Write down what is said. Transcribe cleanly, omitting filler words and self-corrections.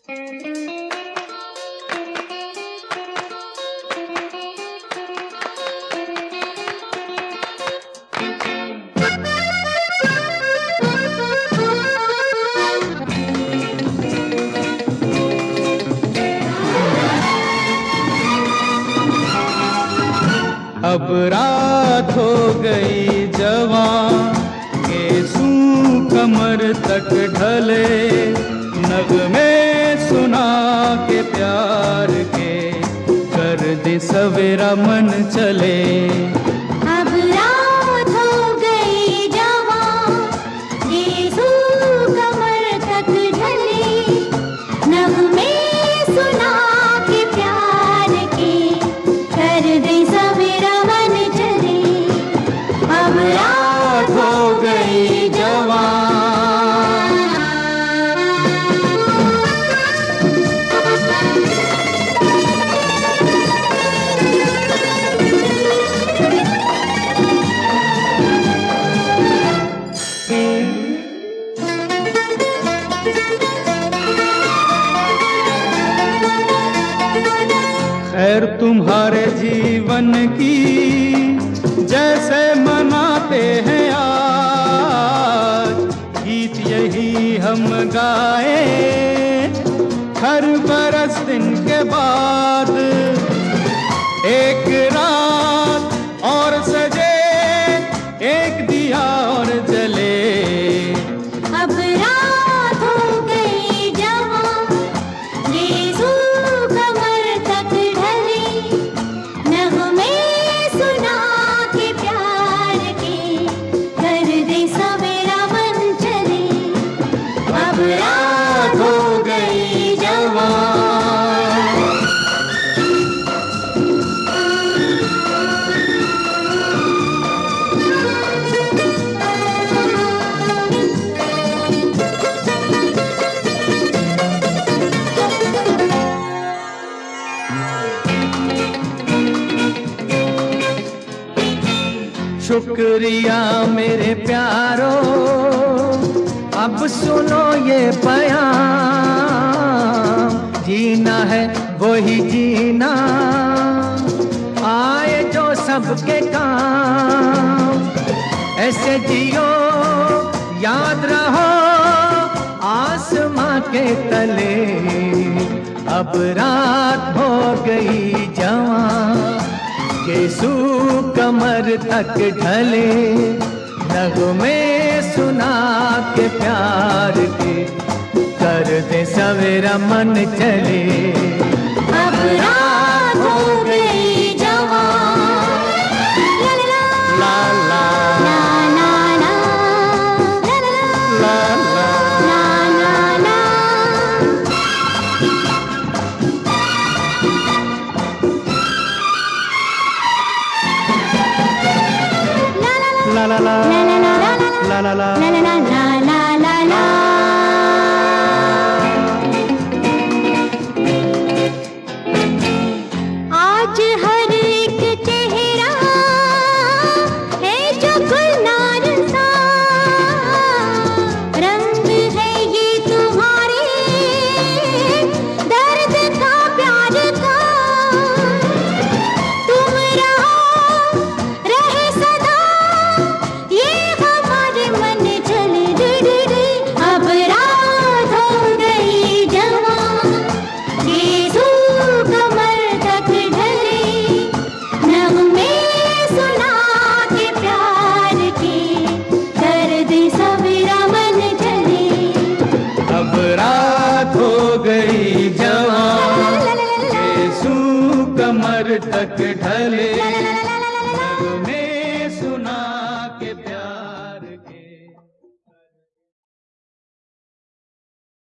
अब रात हो गई जवां, केसू कमर तक ढले, नगमे सुना के प्यार के, कर दे सवेरा मन चले। अब रात हो गई जवां, केसू कमर तक ढले, नगमे सुना के प्यार के, कर दे सवेरा मन चले। अब रात हो गई जवां। खैर तुम्हारे जीवन की जैसे मनाते हैं आज, गीत यही हम गाए हर बरस दिन के बाद। एक रात और सजे, एक दिया और जले। अब रात हो गई जवां, केसू कमर तक ढले, नगमे सुना के प्यार के, कर दे सवेरा मन चले। अब रात हो गई जवां। शुक्रिया मेरे प्यारो, अब सुनो ये बयान, जीना है वही जीना, आए जो सबके काम। ऐसे जियो याद रहो आसमां के तले, अब रात हो गई जवां, केसू कमर तक ढले, नगमे सुना के प्यार के, कर दे सवेरा मन चले। अब रात हो गई जवां। ला ला ला ला ला, ला ला ला ला। ला ला ला। La la la La la la la la la la la la la la la। आज हर एक चेहरा है जो गुलनार सा, रंग है ये तुम्हारे दर्द का प्यार का। तुम रहो रहे सदा ये हमारे मन चले डे। अब रात हो गई जवां, केसू कमर तक ढले, नगमे सुना के प्यार के, कर दे सवेरा मन चले। अब रात हो गई जवां, केसू कमर तक ढले, नगमे